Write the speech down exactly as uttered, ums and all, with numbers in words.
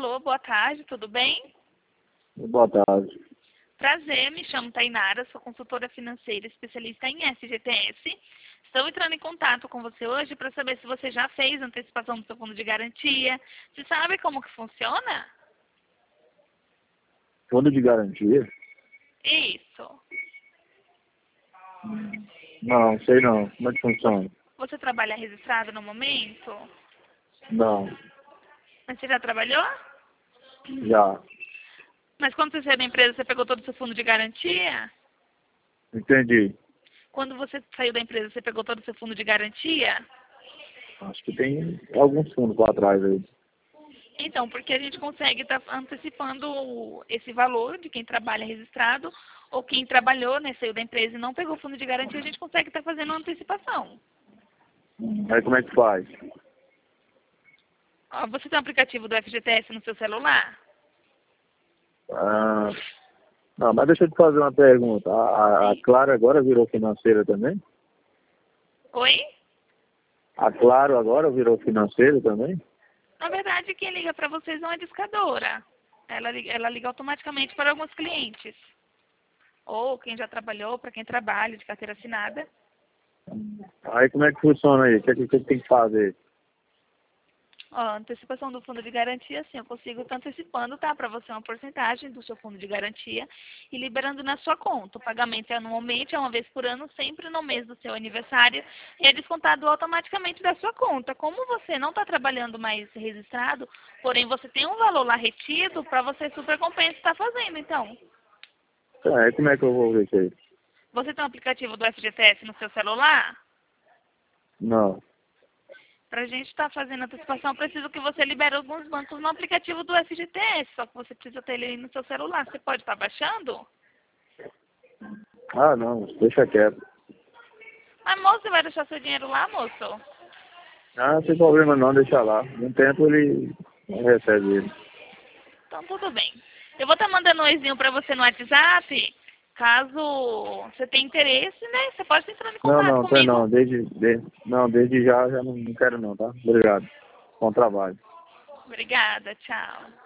Alô, boa tarde, tudo bem? Boa tarde. Prazer, me chamo Tainara, sou consultora financeira especialista em S G T S. Estou entrando em contato com você hoje para saber se você já fez antecipação do seu fundo de garantia. Você sabe como que funciona? Fundo de garantia? Isso. Não, sei não. Como é que funciona? Você trabalha registrado no momento? Não, Mas você já trabalhou? já. Mas quando você saiu da empresa, você pegou todo o seu fundo de garantia? Entendi. Quando você saiu da empresa, você pegou todo o seu fundo de garantia? Acho que tem alguns fundos para trás aí. Então, porque a gente consegue estar antecipando esse valor de quem trabalha registrado ou quem trabalhou, né, saiu da empresa e não pegou fundo de garantia, a gente consegue estar fazendo uma antecipação. Aí como é que faz? Ó, você tem um aplicativo do F G T S no seu celular? Ah, não, mas deixa eu te fazer uma pergunta. A, a, a Claro agora virou financeira também? Oi? A Claro agora virou financeira também? Na verdade, quem liga para vocês não é a discadora. Ela, liga- ela liga automaticamente para alguns clientes. Ou quem já trabalhou, para quem trabalha de carteira assinada. Aí como é que funciona aí? O que é que você tem que fazer? Ó, a antecipação do fundo de garantia, sim, eu consigo estar antecipando, tá? Para você uma porcentagem do seu fundo de garantia e liberando na sua conta. O pagamento é anualmente, é uma vez por ano, sempre no mês do seu aniversário e é descontado automaticamente da sua conta. Como você não está trabalhando mais registrado, porém você tem um valor lá retido, para você super compensa estar fazendo, então. Tá, aí como é que eu vou ver isso aí? Você tem um aplicativo do F G T S no seu celular? Não. Para a gente estar fazendo a antecipação, preciso que você libere alguns bancos no aplicativo do F G T S, só que você precisa ter ele aí no seu celular. Você pode estar baixando? Ah, não. Deixa quieto. Mas, moço, você vai deixar seu dinheiro lá, moço? Ah, não tem problema não, deixa lá. No tempo ele não recebe ele. Então, tudo bem. Eu vou estar mandando um oizinho para você no WhatsApp. Caso você tenha interesse, né? Você pode estar entrando em Não, contato não, tem comigo. não. Desde, desde, não, desde já, já não, não quero não, tá? Obrigado. Bom trabalho. Obrigada, tchau.